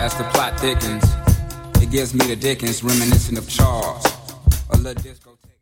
As the plot thickens, it gives me the Dickens, reminiscent of Charles. A little discotheque.